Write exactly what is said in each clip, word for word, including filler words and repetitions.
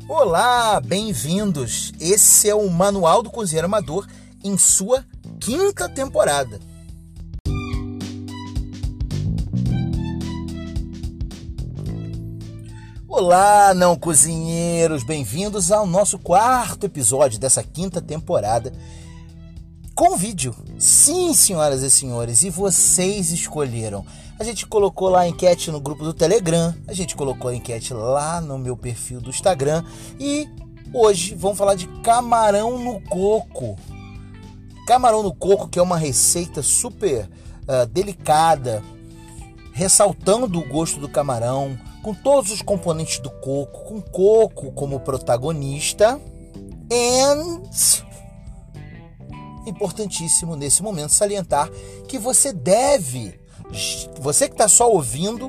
Olá, bem-vindos! Esse é o Manual do Cozinheiro Amador em sua quinta temporada. Olá, não cozinheiros! Bem-vindos ao nosso quarto episódio dessa quinta temporada com vídeo. Sim, senhoras e senhores, e vocês escolheram. A gente colocou lá a enquete no grupo do Telegram, a gente colocou a enquete lá no meu perfil do Instagram e hoje vamos falar de camarão no coco. Camarão no coco, que é uma receita super uh, delicada, ressaltando o gosto do camarão, com todos os componentes do coco, com coco como protagonista. And importantíssimo nesse momento salientar que você deve, você que está só ouvindo,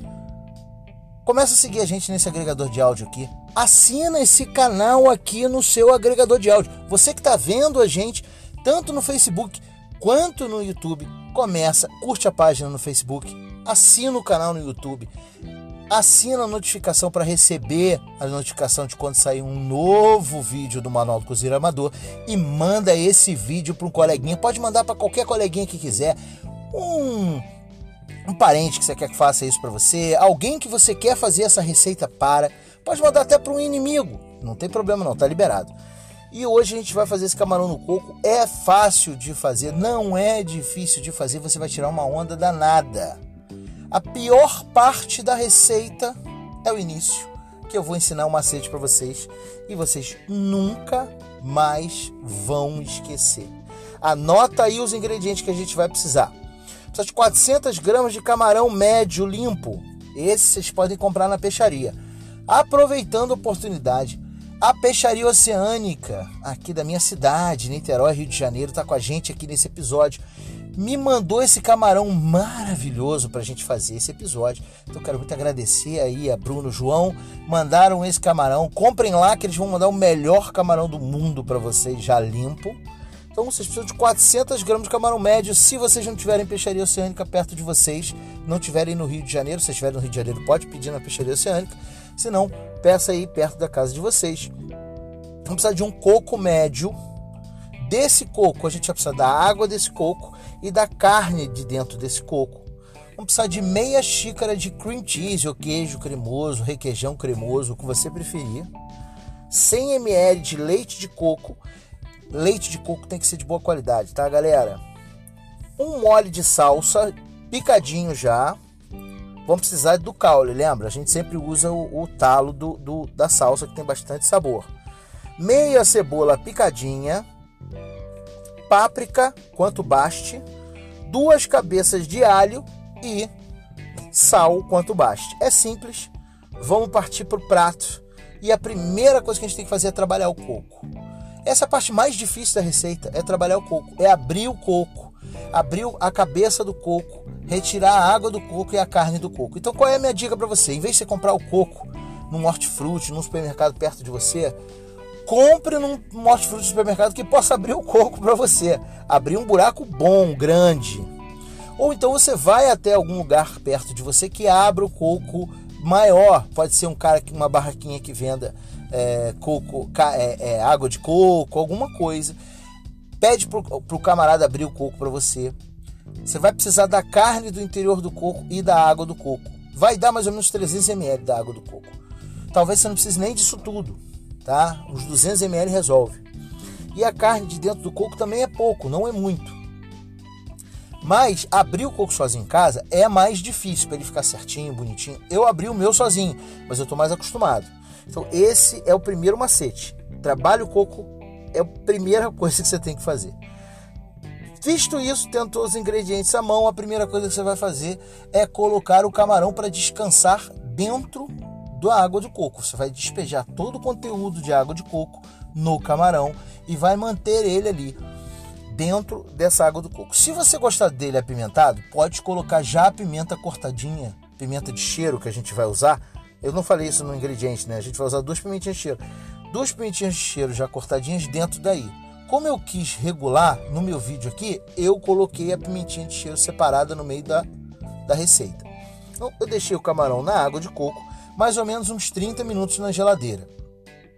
começa a seguir a gente nesse agregador de áudio aqui. Assina esse canal aqui no seu agregador de áudio. Você que está vendo a gente tanto no Facebook quanto no YouTube, começa, curte a página no Facebook, assina o canal no YouTube, assina a notificação para receber a notificação de quando sair um novo vídeo do Manual do Cozinheiro Amador e manda esse vídeo para um coleguinha. Pode mandar para qualquer coleguinha que quiser, um, um parente que você quer que faça isso para você, alguém que você quer fazer essa receita para, pode mandar até para um inimigo, não tem problema não, tá liberado. E hoje a gente vai fazer esse camarão no coco. É fácil de fazer, não é difícil de fazer, você vai tirar uma onda danada. A pior parte da receita é o início, que eu vou ensinar um macete para vocês e vocês nunca mais vão esquecer. Anota aí os ingredientes que a gente vai precisar. Precisa de quatrocentas gramas de camarão médio limpo. Esse vocês podem comprar na peixaria. Aproveitando a oportunidade, a Peixaria Oceânica, aqui da minha cidade, Niterói, Rio de Janeiro, está com a gente aqui nesse episódio. Me mandou esse camarão maravilhoso para a gente fazer esse episódio. Então eu quero muito agradecer aí a Bruno, João, mandaram esse camarão. Comprem lá que eles vão mandar o melhor camarão do mundo para vocês, já limpo. Então vocês precisam de quatrocentas gramas de camarão médio. Se vocês não tiverem Peixaria Oceânica perto de vocês, não tiverem no Rio de Janeiro, se estiverem no Rio de Janeiro, pode pedir na Peixaria Oceânica. Se não, peça aí perto da casa de vocês. Vamos precisar de um coco médio. Desse coco, a gente vai precisar da água desse coco e da carne de dentro desse coco. Vamos precisar de meia xícara de cream cheese ou queijo cremoso, requeijão cremoso, o que você preferir. cem mililitros de leite de coco. Leite de coco tem que ser de boa qualidade, tá, galera? Um mole de salsa, picadinho já. Vamos precisar do caule, lembra? A gente sempre usa o, o talo do, do, da salsa, que tem bastante sabor. Meia cebola picadinha. Páprica, quanto baste. Duas cabeças de alho e sal, quanto baste. É simples. Vamos partir para o prato. E a primeira coisa que a gente tem que fazer é trabalhar o coco. Essa é a parte mais difícil da receita, é trabalhar o coco. É abrir o coco, abrir a cabeça do coco, retirar a água do coco e a carne do coco. Então qual é a minha dica para você? Em vez de você comprar o coco num hortifruti, num supermercado perto de você, compre num hortifruti de supermercado que possa abrir o coco para você. Abrir um buraco bom, grande. Ou então você vai até algum lugar perto de você que abra o coco maior. Pode ser um cara, uma barraquinha que venda é, coco, é, é, água de coco, alguma coisa. Pede pro, pro camarada abrir o coco para você. Você vai precisar da carne do interior do coco e da água do coco. Vai dar mais ou menos trezentos mililitros da água do coco. Talvez você não precise nem disso tudo, tá? Uns duzentos mililitros resolve. E a carne de dentro do coco também é pouco, não é muito. Mas abrir o coco sozinho em casa é mais difícil para ele ficar certinho, bonitinho. Eu abri o meu sozinho, mas eu estou mais acostumado. Então esse é o primeiro macete. Trabalhe o coco é a primeira coisa que você tem que fazer. Visto isso, tendo todos os ingredientes à mão, a primeira coisa que você vai fazer é colocar o camarão para descansar dentro da água de coco. Você vai despejar todo o conteúdo de água de coco no camarão e vai manter ele ali dentro dessa água do coco. Se você gostar dele apimentado, pode colocar já a pimenta cortadinha, pimenta de cheiro que a gente vai usar. Eu não falei isso no ingrediente, né? A gente vai usar duas pimentinhas de cheiro. Duas pimentinhas de cheiro já cortadinhas dentro daí. Como eu quis regular no meu vídeo aqui, eu coloquei a pimentinha de cheiro separada no meio da, da receita. Então eu deixei o camarão na água de coco mais ou menos uns trinta minutos na geladeira.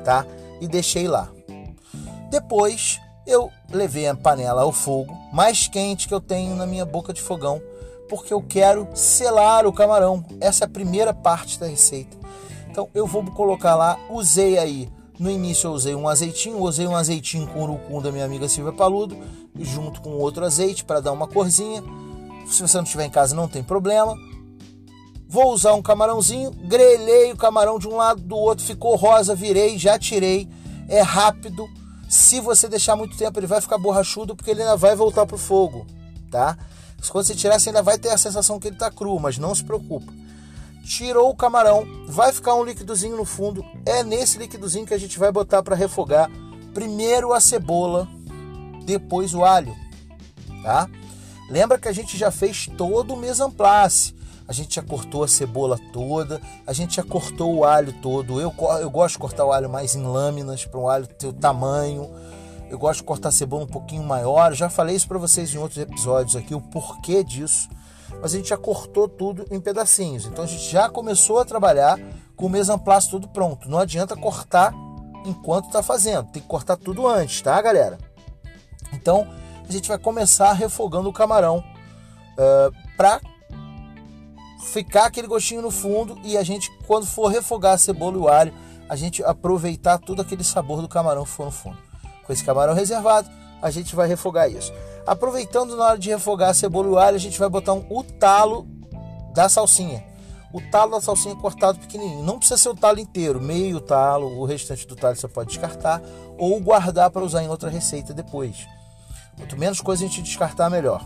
tá? E deixei lá. Depois eu levei a panela ao fogo mais quente que eu tenho na minha boca de fogão, porque eu quero selar o camarão. Essa é a primeira parte da receita. Então eu vou colocar lá, usei aí, no início eu usei um azeitinho, usei um azeitinho com urucum da minha amiga Silvia Paludo, junto com outro azeite para dar uma corzinha. Se você não estiver em casa não tem problema. Vou usar um camarãozinho, grelhei o camarão de um lado, do outro, ficou rosa, virei, já tirei. É rápido. Se você deixar muito tempo, ele vai ficar borrachudo, porque ele ainda vai voltar pro fogo, tá? Quando você tirar, você ainda vai ter a sensação que ele tá cru, mas não se preocupa. Tirou o camarão, vai ficar um líquidozinho no fundo. É nesse líquidozinho que a gente vai botar para refogar primeiro a cebola, depois o alho, tá? Lembra que a gente já fez todo o mise en place. A gente já cortou a cebola toda, a gente já cortou o alho todo. Eu, eu gosto de cortar o alho mais em lâminas, para o alho ter o tamanho. Eu gosto de cortar a cebola um pouquinho maior. Já falei isso para vocês em outros episódios aqui, o porquê disso. Mas a gente já cortou tudo em pedacinhos. Então a gente já começou a trabalhar com o mise en place tudo pronto. Não adianta cortar enquanto está fazendo. Tem que cortar tudo antes, tá, galera? Então a gente vai começar refogando o camarão uh, para ficar aquele gostinho no fundo, e a gente, quando for refogar a cebola e o alho, a gente aproveitar todo aquele sabor do camarão que for no fundo. Com esse camarão reservado, a gente vai refogar isso. Aproveitando, na hora de refogar a cebola e o alho, a gente vai botar um, o talo da salsinha. O talo da salsinha cortado pequenininho. Não precisa ser o talo inteiro, meio talo, o restante do talo você pode descartar ou guardar para usar em outra receita depois. Quanto menos coisa a gente descartar, melhor.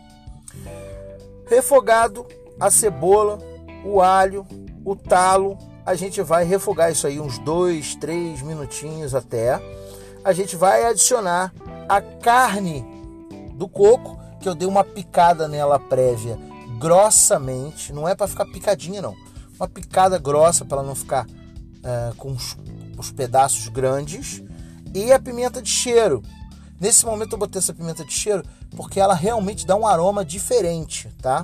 Refogado a cebola, o alho, o talo, a gente vai refogar isso aí uns dois, três minutinhos até. A gente vai adicionar a carne do coco, que eu dei uma picada nela prévia, grossamente. Não é para ficar picadinha, não. Uma picada grossa para ela não ficar uh, com os, os pedaços grandes. E a pimenta de cheiro. Nesse momento eu botei essa pimenta de cheiro porque ela realmente dá um aroma diferente, tá?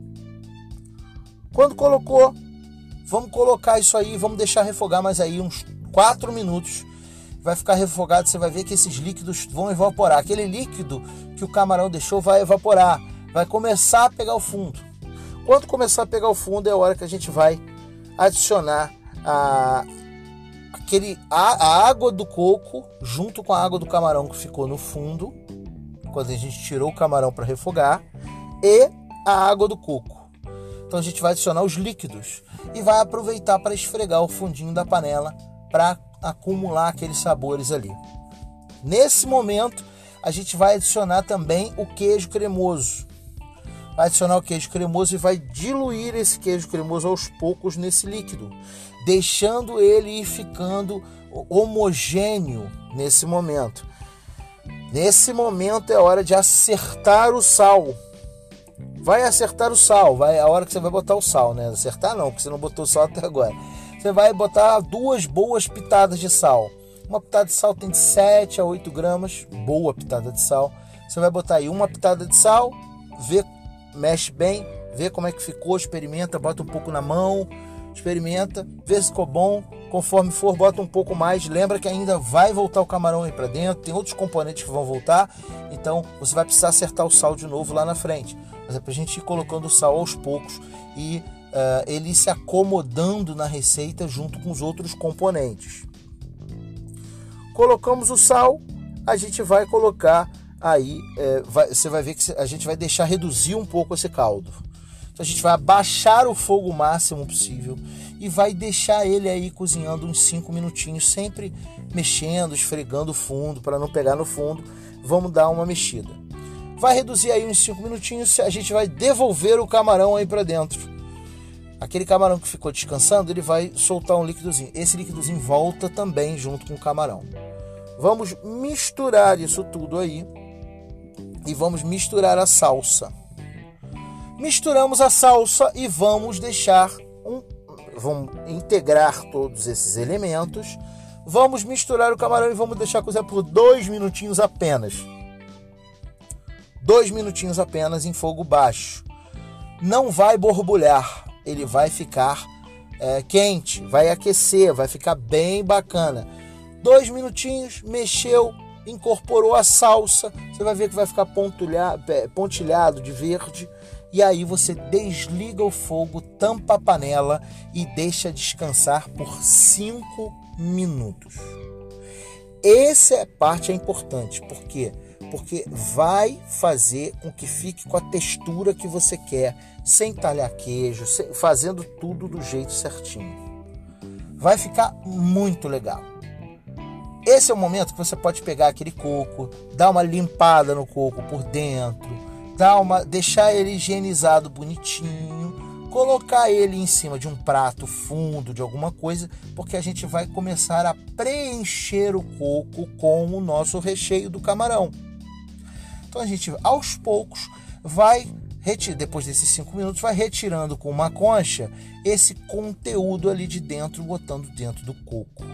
Quando colocou, vamos colocar isso aí, vamos deixar refogar mais aí uns quatro minutos. Vai ficar refogado, você vai ver que esses líquidos vão evaporar. Aquele líquido que o camarão deixou vai evaporar, vai começar a pegar o fundo. Quando começar a pegar o fundo, é a hora que a gente vai adicionar a, aquele, a, a água do coco junto com a água do camarão que ficou no fundo, quando a gente tirou o camarão para refogar, e a água do coco. Então a gente vai adicionar os líquidos e vai aproveitar para esfregar o fundinho da panela para acumular aqueles sabores ali. Nesse momento a gente vai adicionar também o queijo cremoso. Vai adicionar o queijo cremoso e vai diluir esse queijo cremoso aos poucos nesse líquido, deixando ele ir ficando homogêneo nesse momento. Nesse momento é hora de acertar o sal. Vai acertar o sal, vai a hora que você vai botar o sal, né? Acertar não, porque você não botou sal até agora. Você vai botar duas boas pitadas de sal. Uma pitada de sal tem de sete a oito gramas, boa pitada de sal. Você vai botar aí uma pitada de sal, vê, mexe bem, vê como é que ficou, experimenta, bota um pouco na mão, experimenta, vê se ficou bom. Conforme for, bota um pouco mais. Lembra que ainda vai voltar o camarão aí para dentro, tem outros componentes que vão voltar, então você vai precisar acertar o sal de novo lá na frente. Mas é pra gente ir colocando o sal aos poucos e uh, ele se acomodando na receita junto com os outros componentes. Colocamos o sal, a gente vai colocar aí, é, vai, você vai ver que a gente vai deixar reduzir um pouco esse caldo. Então a gente vai abaixar o fogo o máximo possível e vai deixar ele aí cozinhando uns cinco minutinhos, sempre mexendo, esfregando o fundo para não pegar no fundo. Vamos dar uma mexida. Vai reduzir aí uns cinco minutinhos, a gente vai devolver o camarão aí para dentro. Aquele camarão que ficou descansando, ele vai soltar um líquidozinho. Esse líquidozinho volta também junto com o camarão. Vamos misturar isso tudo aí e vamos misturar a salsa. Misturamos a salsa e vamos deixar um, vamos integrar todos esses elementos. Vamos misturar o camarão e vamos deixar cozinhar por dois minutinhos apenas. Dois minutinhos apenas em fogo baixo. Não vai borbulhar, ele vai ficar é, quente, vai aquecer, vai ficar bem bacana. Dois minutinhos, mexeu, incorporou a salsa, você vai ver que vai ficar pontilhado de verde. E aí você desliga o fogo, tampa a panela e deixa descansar por cinco minutos. Essa parte é importante, por quê? Porque vai fazer com que fique com a textura que você quer, sem talhar queijo, fazendo tudo do jeito certinho. Vai ficar muito legal. Esse é o momento que você pode pegar aquele coco, dar uma limpada no coco por dentro, dar uma, deixar ele higienizado bonitinho, colocar ele em cima de um prato fundo de alguma coisa, porque a gente vai começar a preencher o coco com o nosso recheio do camarão. Então a gente, aos poucos, vai, depois desses cinco minutos, vai retirando com uma concha esse conteúdo ali de dentro, botando dentro do coco,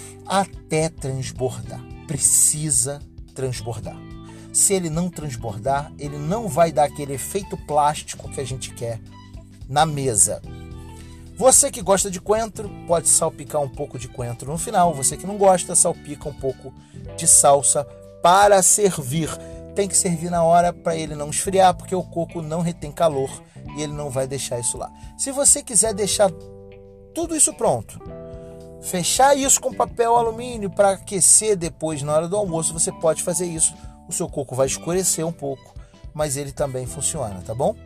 até transbordar. Precisa transbordar. Se ele não transbordar, ele não vai dar aquele efeito plástico que a gente quer na mesa. Você que gosta de coentro, pode salpicar um pouco de coentro no final. Você que não gosta, salpica um pouco de salsa para servir. Tem que servir na hora para ele não esfriar, porque o coco não retém calor e ele não vai deixar isso lá. Se você quiser deixar tudo isso pronto, fechar isso com papel alumínio para aquecer depois na hora do almoço, você pode fazer isso. O seu coco vai escurecer um pouco, mas ele também funciona, tá bom?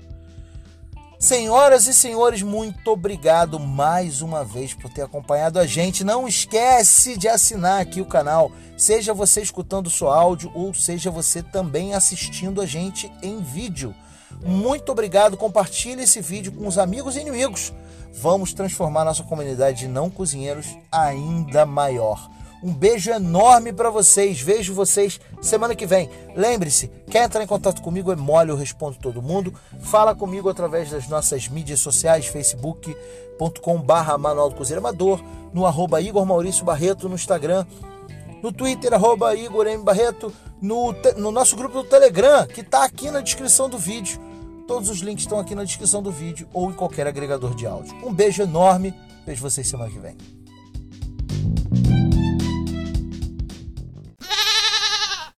Senhoras e senhores, muito obrigado mais uma vez por ter acompanhado a gente. Não esquece de assinar aqui o canal, seja você escutando o seu áudio ou seja você também assistindo a gente em vídeo. Muito obrigado, compartilhe esse vídeo com os amigos e inimigos. Vamos transformar nossa comunidade de não cozinheiros ainda maior. Um beijo enorme para vocês. Vejo vocês semana que vem. Lembre-se, quer entrar em contato comigo? É mole, eu respondo todo mundo. Fala comigo através das nossas mídias sociais, facebook ponto com barra Manual do Cozinheiro Amador, no arroba Igor Maurício Barreto no Instagram, no Twitter, arroba Igor M. Barreto, no, no nosso grupo do Telegram, que está aqui na descrição do vídeo. Todos os links estão aqui na descrição do vídeo ou em qualquer agregador de áudio. Um beijo enorme. Vejo vocês semana que vem.